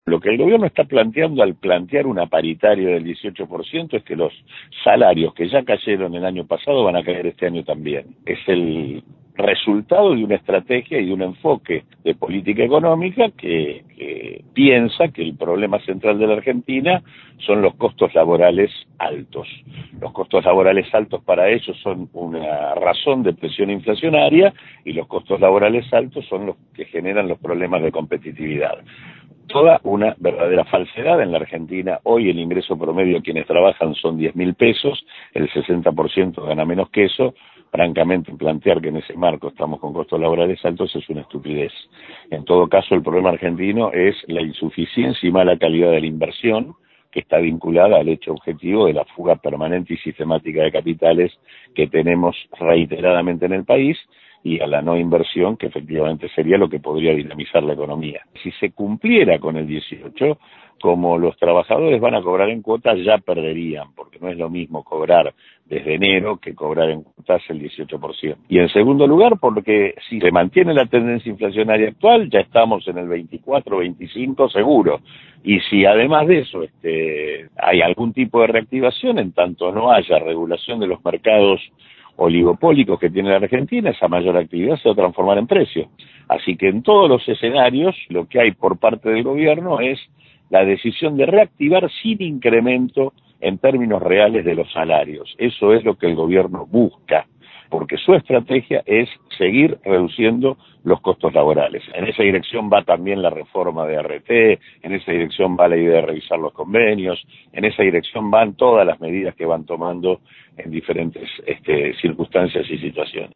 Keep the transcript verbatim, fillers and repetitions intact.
Lo que el gobierno está planteando al plantear una paritaria del dieciocho por ciento es que los salarios que ya cayeron el año pasado van a caer este año también. Es el resultado de una estrategia y de un enfoque de política económica que, que piensa que el problema central de la Argentina son los costos laborales altos. Los costos laborales altos para ellos son una razón de presión inflacionaria y los costos laborales altos son los que generan los problemas de competitividad. Toda una verdadera falsedad. En la Argentina hoy el ingreso promedio de quienes trabajan son diez mil pesos, el sesenta por ciento gana menos que eso. Francamente, plantear que en ese marco estamos con costos laborales altos es una estupidez. En todo caso, el problema argentino es la insuficiencia y mala calidad de la inversión, que está vinculada al hecho objetivo de la fuga permanente y sistemática de capitales que tenemos reiteradamente en el país, y a la no inversión, que efectivamente sería lo que podría dinamizar la economía. Si se cumpliera con el dieciocho, como los trabajadores van a cobrar en cuotas, ya perderían, porque no es lo mismo cobrar desde enero que cobrar en cuotas el dieciocho por ciento. Y en segundo lugar, porque si se mantiene la tendencia inflacionaria actual, ya estamos en el veinticuatro, veinticinco seguro. Y si además de eso este, hay algún tipo de reactivación, en tanto no haya regulación de los mercados oligopólicos que tiene la Argentina, esa mayor actividad se va a transformar en precio. Así que en todos los escenarios lo que hay por parte del gobierno es la decisión de reactivar sin incremento en términos reales de los salarios. Eso es lo que el gobierno busca, porque su estrategia es seguir reduciendo los costos laborales. En esa dirección va también la reforma de R T, en esa dirección va la idea de revisar los convenios, en esa dirección van todas las medidas que van tomando en diferentes este, circunstancias y situaciones.